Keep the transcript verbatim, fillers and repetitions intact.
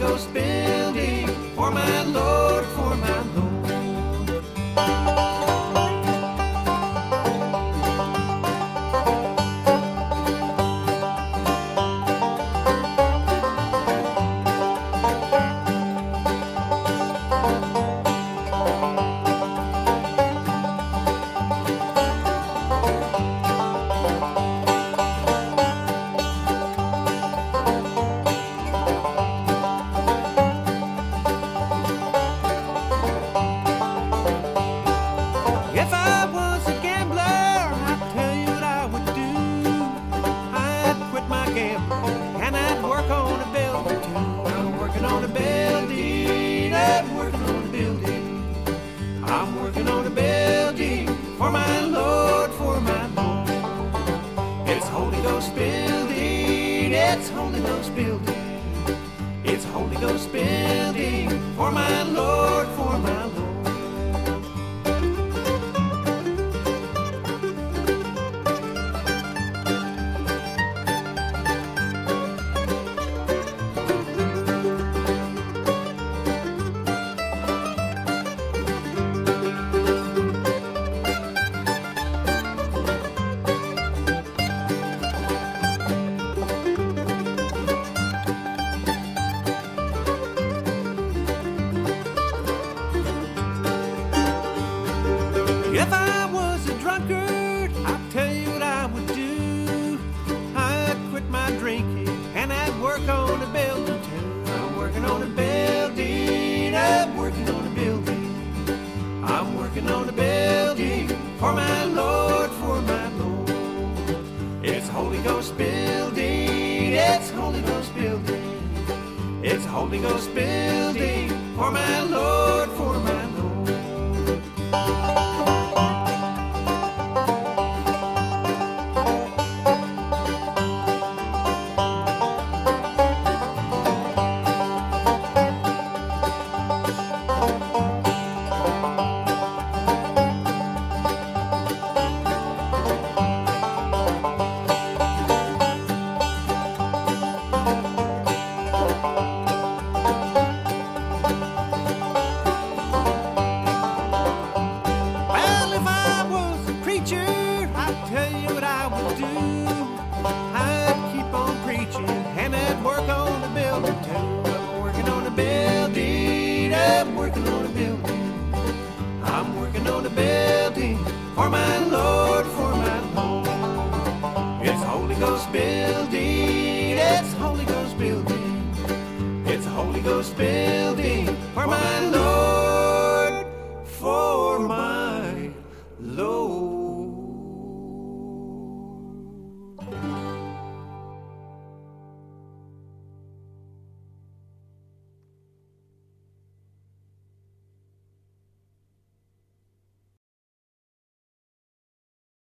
Ghost building for my Lord, for my Lord. If I was a gambler, I'd tell you what I would do. I'd quit my gambling and I'd work on a building too. I'm working on a building, I'm working on a building. I'm working on a building for my Lord, for my Lord. It's Holy Ghost building, it's Holy Ghost building. It's Holy Ghost building for my Lord, for my Lord. If I was a drunkard, I'd tell you what I would do. I'd quit my drinking and I'd work on a building too. I'm working on a building, I'm working on a building. I'm working on a building for my Lord, for my Lord. It's Holy Ghost building, it's Holy Ghost building. It's Holy Ghost building for my Lord, for my Lord. I'd tell you what I would do. I'd keep on preaching and I'd work on the building too. I'm working on a building, I'm working on a building. I'm working on a building for my Lord, for my Lord. It's Holy Ghost building, it's Holy Ghost building. It's Holy Ghost building for my Lord.